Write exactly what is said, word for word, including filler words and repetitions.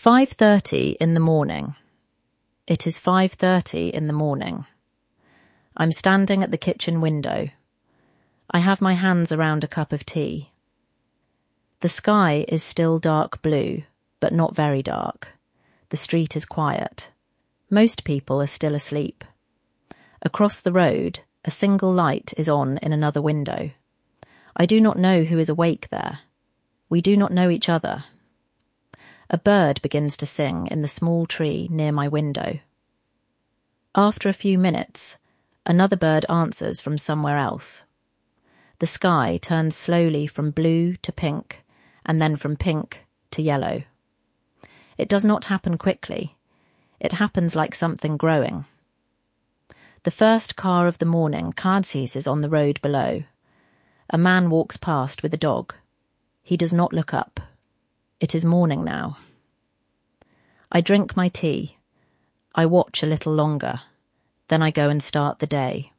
five thirty in the morning. It is five thirty in the morning. I'm standing at the kitchen window. I have my hands around a cup of tea. The sky is still dark blue, but not very dark. The street is quiet. Most people are still asleep. Across the road, a single light is on in another window. I do not know who is awake there. We do not know each other. A bird begins to sing in the small tree near my window. After a few minutes, another bird answers from somewhere else. The sky turns slowly from blue to pink, and then from pink to yellow. It does not happen quickly. It happens like something growing. The first car of the morning is on the road below. A man walks past with a dog. He does not look up. It is morning now. I drink my tea. I watch a little longer. Then I go and start the day.